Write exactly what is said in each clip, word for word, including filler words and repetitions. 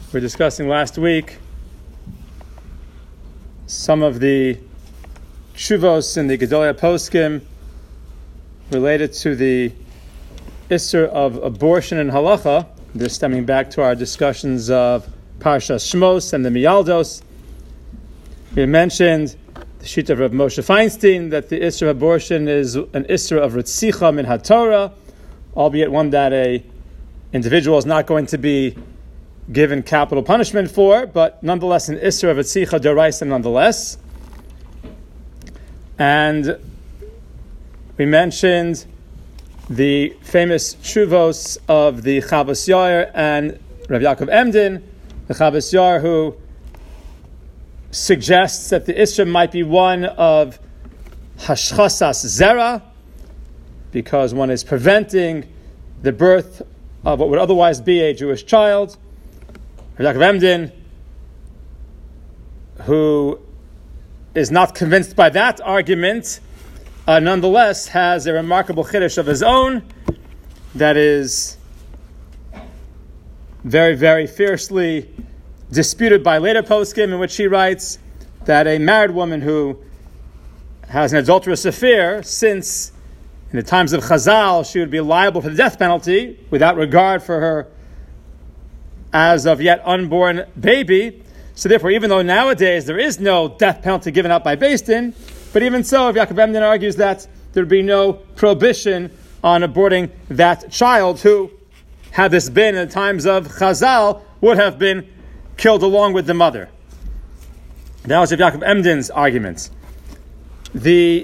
We were discussing last week some of the tshuvos in the Gedolei Poskim related to the Isser of abortion and halacha. This stemming back to our discussions of Parshas Shmos and the Miyaldos. We mentioned the sheet of Rav Moshe Feinstein that the Isser of abortion is an Isser of Ritzicha min HaTorah, albeit one that a individual is not going to be given capital punishment for, but nonetheless an Isser of Ritzicha d'oraisa nonetheless. And we mentioned the famous tshuvos of the Chavos Yair and Rav Yaakov Emden, the Chavos Yair who suggests that the Isra might be one of Hashchasas Zera, because one is preventing the birth of what would otherwise be a Jewish child. Rav Yaakov Emden, who is not convinced by that argument, uh, nonetheless has a remarkable chiddush of his own that is very, very fiercely disputed by later poskim, in which he writes that a married woman who has an adulterous affair, since in the times of Chazal she would be liable for the death penalty without regard for her as of yet unborn baby, so therefore even though nowadays there is no death penalty given out by Beis Din, but even so, Yaakov Emden argues that there would be no prohibition on aborting that child who, had this been in the times of Chazal, would have been killed along with the mother. That was Yaakov Emden's argument. The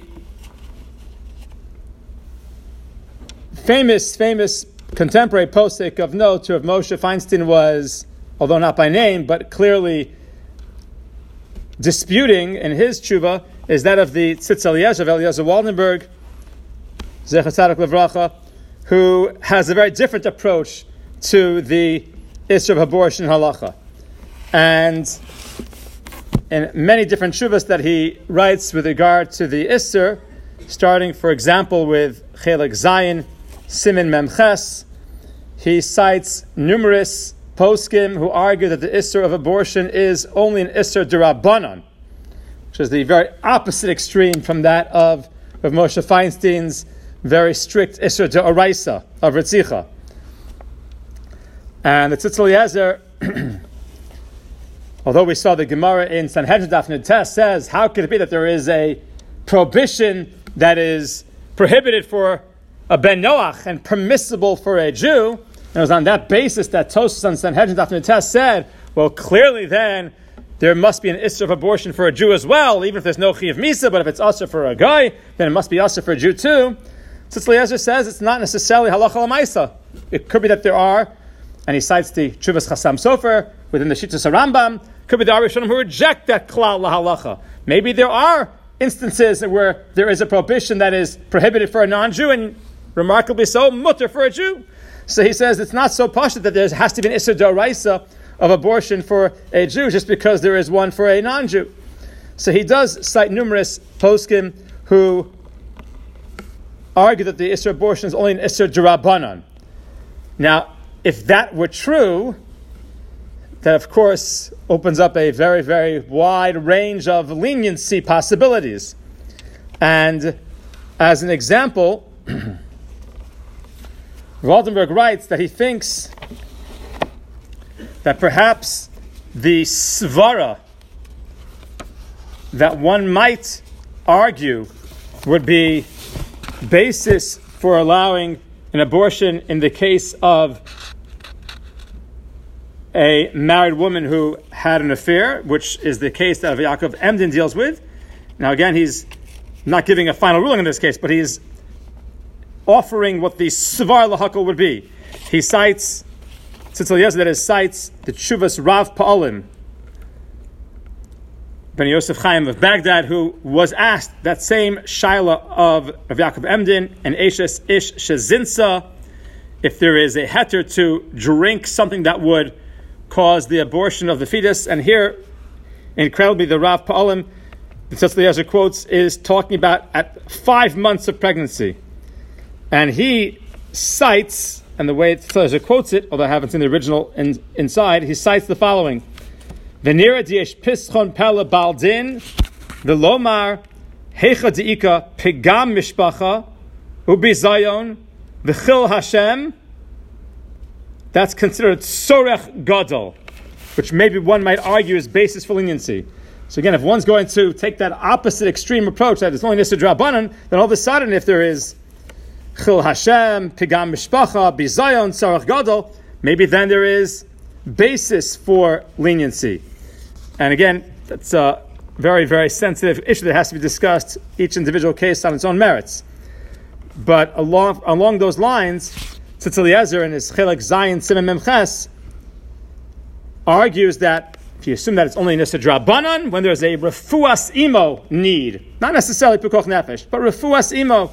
famous, famous contemporary posek of note to Rav Moshe Feinstein was, although not by name, but clearly disputing in his tshuva, is that of the Tzitz Eliezer of Eliezer Waldenberg, Zecher Tzadok Levracha, who has a very different approach to the Isser of abortion halacha. And in many different tshuvas that he writes with regard to the Isser, starting, for example, with Chelik Zayin, Simin Memches, he cites numerous poskim who argue that the Isser of abortion is only an Isser d'Rabbanan, which is the very opposite extreme from that of Rav Moshe Feinstein's very strict Isser d'Oraisa of Ritzicha. And the Tzitz Eliezer, although we saw the Gemara in Sanhedrin Daf Nutes says, how could it be that there is a prohibition that is prohibited for a Ben Noach and permissible for a Jew? And it was on that basis that Tosfos on Sanhedrin Daf Nutes said, well, clearly then there must be an Isser of abortion for a Jew as well, even if there's no Chiyav Misa, but if it's Asr for a guy, then it must be Asr for a Jew too. Tzitz Eliezer says it's not necessarily Halacha L'Maisa. It could be that there are, and he cites the Tshuvas Chassam Sofer within the Shittas Rambam, could be the Arishonim who reject that Klal LaHalacha. Maybe there are instances where there is a prohibition that is prohibited for a non-Jew, and remarkably so, mutter for a Jew. So he says it's not so pashut that there has to be an Isser d'Oraisa of abortion for a Jew just because there is one for a non-Jew. So he does cite numerous poskim who argue that the Isser of abortion is only an Isser d'Rabbanan. Now, if that were true, that of course opens up a very, very wide range of leniency possibilities. And as an example, Waldenberg writes that he thinks that perhaps the svara that one might argue would be basis for allowing an abortion in the case of a married woman who had an affair, which is the case that Yaakov Emden deals with. Now again, he's not giving a final ruling in this case, but he's offering what the Svar L'Hakol would be. He cites, Tzitz Eliezer, that is, cites the Tshuvas Rav Pa'alim, Ben Yosef Chaim of Baghdad, who was asked that same Shaila of Rav Yaakov Emden and Eshes Ish Shezinsa, if there is a heter to drink something that would cause the abortion of the fetus. And here, incredibly, the Rav Pa'alim, the Tzitz Eliezer quotes, is talking about at five months of pregnancy. And he cites and the way Tzitz quotes it, although I haven't seen the original in, inside, he cites the following: V'nira diesh pischon pella baldin v'lomar hecha diika pigam mishpacha ubizayon v'chil Hashem. That's considered sorech gadol, which maybe one might argue is basis for leniency. So again, if one's going to take that opposite extreme approach, that it's only Nisr Drabanan, then all of a sudden, if there is Chil Hashem, Pigam Mishpacha, Bizayon, Sarach Gadol, maybe then there is basis for leniency. And again, that's a very, very sensitive issue that has to be discussed, each individual case on its own merits. But along along those lines, Tzitz Eliezer in his Chelek Zayin Siman Mem Ches argues that if you assume that it's only Nisr Drabanan, when there's a Refuas Imo need, not necessarily Pekuach Nefesh, but Refuas Imo,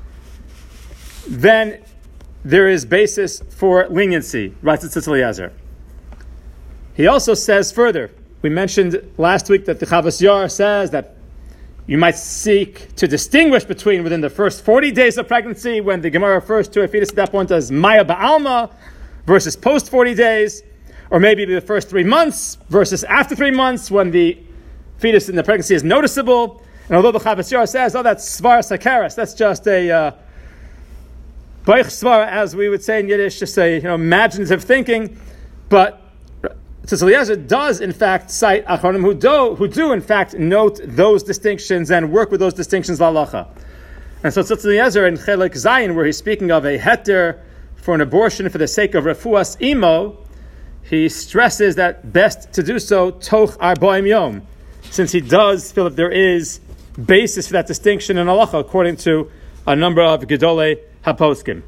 then there is basis for leniency, writes Tzitz Eliezer. He also says further, we mentioned last week that the Chavos Yair says that you might seek to distinguish between within the first forty days of pregnancy, when the Gemara refers to a fetus at that point as Maya Ba'alma, versus post forty days, or maybe the first three months versus after three months, when the fetus in the pregnancy is noticeable. And although the Chavos Yair says, oh, that's Svar Sakaris, that's just a uh, Baich Svar, as we would say in Yiddish, just a you know imaginative thinking, but Tzitz Eliezer does in fact cite Achronim who do, who do in fact note those distinctions and work with those distinctions l'halacha. And so Tzitz Eliezer in Chelek Zayin, where he's speaking of a heter for an abortion for the sake of Refuas Imo, he stresses that best to do so toch arbaim yom, since he does feel that there is basis for that distinction in halacha according to a number of Gedolei HaPoskim.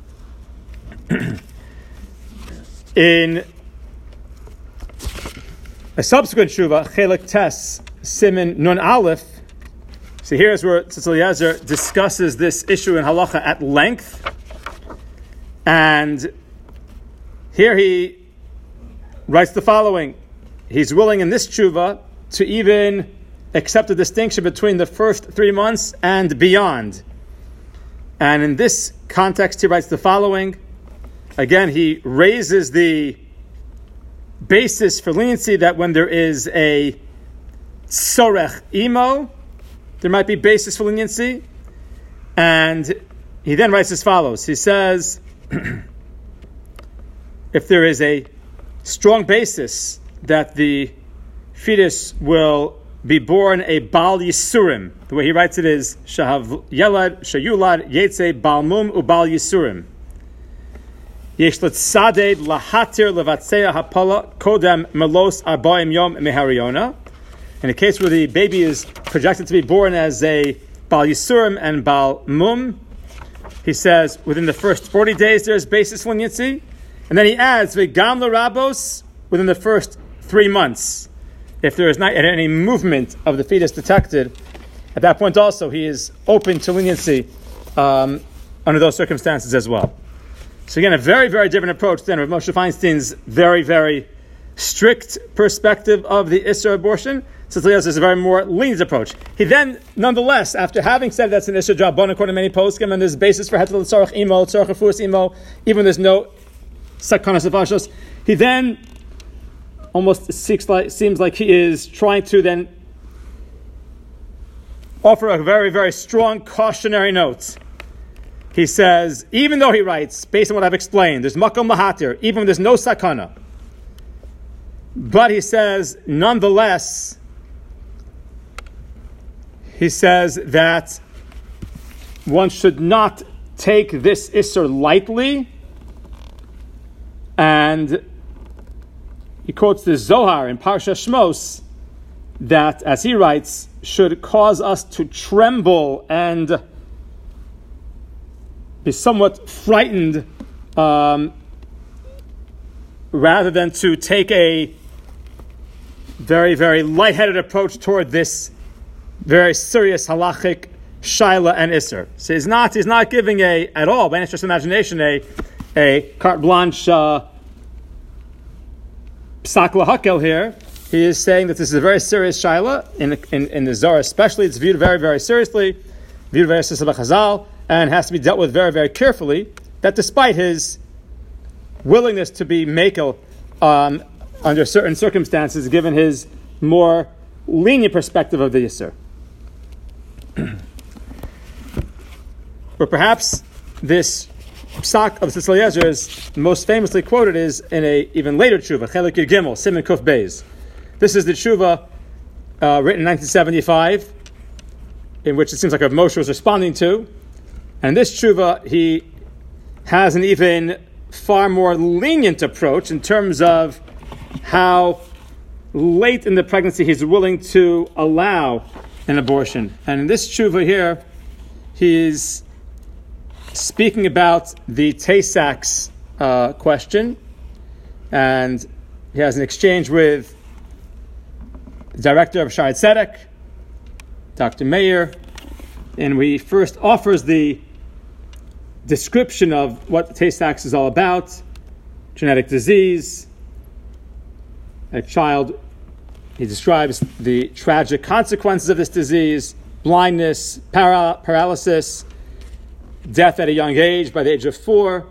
In a subsequent shuva, Chelek Tes, Siman Nun Aleph, so here's where Tzitz Eliezer discusses this issue in halacha at length, and here he writes the following: he's willing in this tshuva to even accept the distinction between the first three months and beyond. And in this context, he writes the following. Again, he raises the basis for leniency that when there is a sorech imo, there might be basis for leniency. And he then writes as follows. He says, if there is a strong basis that the fetus will be born a Bal Yisurim. The way he writes it is Shahav Yelad Shayulad Yetze Balmum Ubal Yisurim. Yesh Tzaded Lahatir Levatzea Hapala Kodem Melos Arbaim Yom Mehariona. In a case where the baby is projected to be born as a Bal Yisurim and Bal Mum, he says within the first forty days there is basis for leniency. And then he adds V'gam L'Rabos within the first three months. If there is not yet any movement of the fetus detected, at that point also he is open to leniency um, under those circumstances as well. So again, a very, very different approach than Rav Moshe Feinstein's very, very strict perspective of the Isser abortion. Tzitz Eliezer is a very more lenient approach. He then, nonetheless, after having said that's an Isser Drabanan according to many poskim, and there's basis for Hetel Tzarech Imo, Tzarech Refuas Imo, even when there's no Sakanas Avashos, he then almost seems like, seems like he is trying to then offer a very, very strong cautionary note. He says, even though he writes, based on what I've explained, there's makom lahatir, even when there's no sakana, but he says, nonetheless, he says that one should not take this isser lightly, and he quotes the Zohar in Parsha Shmos that, as he writes, should cause us to tremble and be somewhat frightened um, rather than to take a very, very lightheaded approach toward this very serious halachic shaila and isser. So he's not, he's not giving a, at all, by any stretch of imagination, a, a carte blanche uh, psak lahakel here. He is saying that this is a very serious shaila. In, in, in the Zohar especially, it's viewed very, very seriously, viewed very seriously by Chazal, and has to be dealt with very, very carefully, that despite his willingness to be makel um, under certain circumstances, given his more lenient perspective of the Yisr. But perhaps this psak of Tzitz Eliezer is most famously quoted is in a even later tshuva, Chelik Yud Gimel, Siman Kuf Beis. This is the tshuva uh, written in nineteen seventy-five, in which it seems like Rav Moshe was responding to. And in this tshuva, he has an even far more lenient approach in terms of how late in the pregnancy he's willing to allow an abortion. And in this tshuva here, he's speaking about the Tay-Sachs uh, question, and he has an exchange with the director of Shaare Zedek, Doctor Meir, and he first offers the description of what Tay-Sachs is all about: genetic disease, a child. He describes the tragic consequences of this disease: blindness, para- paralysis, death at a young age, by the age of four.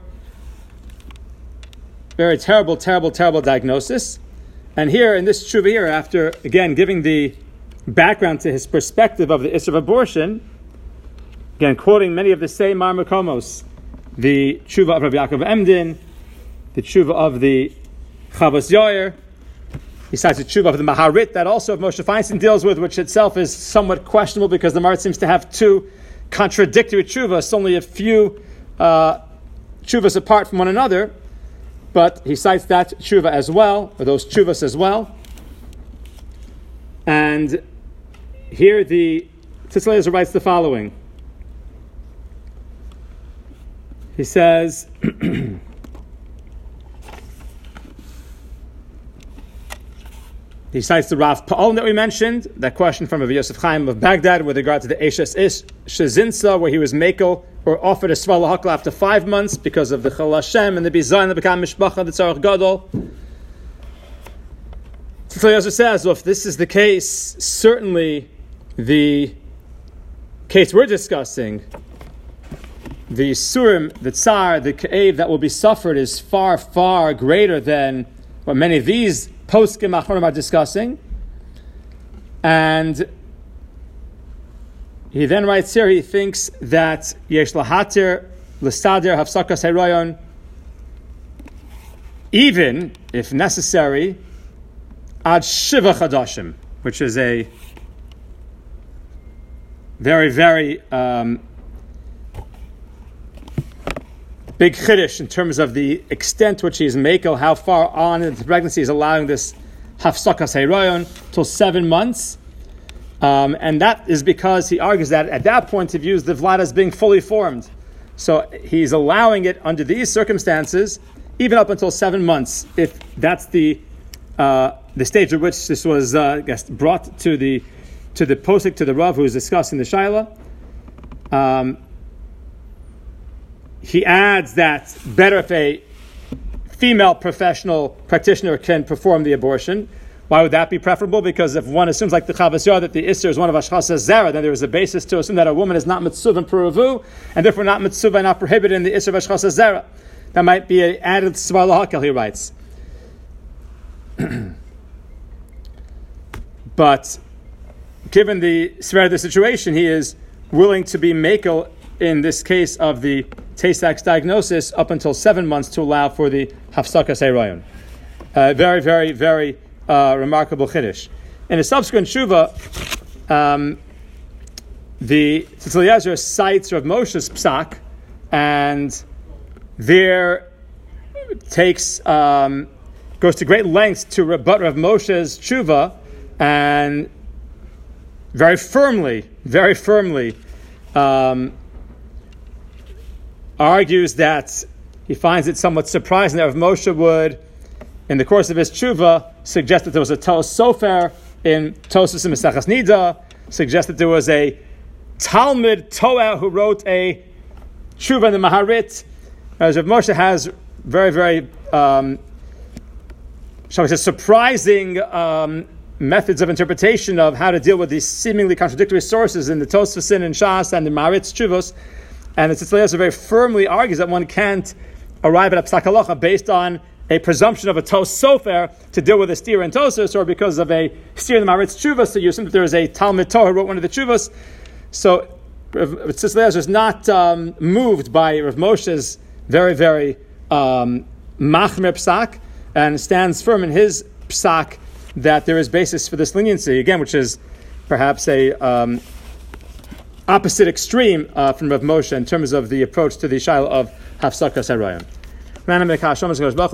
Very terrible, terrible, terrible diagnosis. And here, in this tshuva here, after, again, giving the background to his perspective of the issue of abortion, again, quoting many of the same Mar Makomos, the tshuva of Rabbi Yaakov Emden, the tshuva of the Chavos Yair, he cites the tshuva of the Maharit that also Moshe Feinstein deals with, which itself is somewhat questionable because the Maharit seems to have two contradictory tshuvas, only a few uh, tshuvas apart from one another, but he cites that tshuva as well, or those tshuvas as well. And here the Tzitz Eliezer writes the following. He says, he cites the Rav Pa'ol that we mentioned, that question from Rabbi Yosef Chaim of Baghdad with regard to the Eshes Ish Shazinsa, where he was makel or offered a Svala Hakla after five months because of the Chal Hashem and the Bizayin that became Mishpacha, the Tzarech Gadol. Tzitz Eliezer says, well, if this is the case, certainly the case we're discussing, the Surim, the Tsar, the Ka'ev that will be suffered is far, far greater than what many of these poskim achronim are discussing. And he then writes here, he thinks that yesh lahatir l'sader hafsakas harayon, even if necessary, ad shiva chadashim, which is a very, very um, big chiddush in terms of the extent to which he is makel, how far on into pregnancy is allowing this hafsakas harayon till seven months. Um, and that is because he argues that at that point he views the vlad as being fully formed. So he's allowing it under these circumstances, even up until seven months, if that's the uh, the stage at which this was uh, I guess, brought to the to the posik, to the Rav who is discussing the Shaila. Um, he adds that better if a female professional practitioner can perform the abortion. Why would that be preferable? Because if one assumes, like the Chavos Yair, that the Isser is one of Ashchas Zera, then there is a basis to assume that a woman is not Mitzuv and Puravu, and therefore not Mitzuv and not prohibited in the Isser of Ashchas Zera. That might be an added Tzvar L'Hakel, he writes. But given the severity of the situation, he is willing to be makel in this case of the Tay-Sachs diagnosis up until seven months to allow for the Hafsakas Harayon. Uh, very, very, very uh, remarkable chiddush. In a subsequent shuva, um, the Tzitz Eliezer cites Rav Moshe's psak, and there takes um, goes to great lengths to rebut Rav Moshe's tshuva, and very firmly, very firmly um, argues that he finds it somewhat surprising that Rav Moshe would, in the course of his tshuva, suggest that there was a Tos Sofer in Tosas and Mesachas Nida, suggest that there was a Talmud Toah who wrote a tshuva in the Maharit. As Rav Moshe has very, very, um, shall we say, surprising um, methods of interpretation of how to deal with these seemingly contradictory sources in the Tosfos and Shas and the Maharit's tshuvos. And the Tzitz Eliezer very firmly argues that one can't arrive at a psak halacha based on a presumption of a tos sofer to deal with a steer and tosus, or because of a steer in the Maritz Tshuvas, so you assume that there is a Talmud Torah who wrote one of the Tshuvas. So Tzitz Eliezer is not um, moved by Rav Moshe's very, very um, machmir psak, and stands firm in his psak that there is basis for this leniency, again, which is perhaps a um, opposite extreme uh, from Rav Moshe in terms of the approach to the shaila of hafsakas harayim.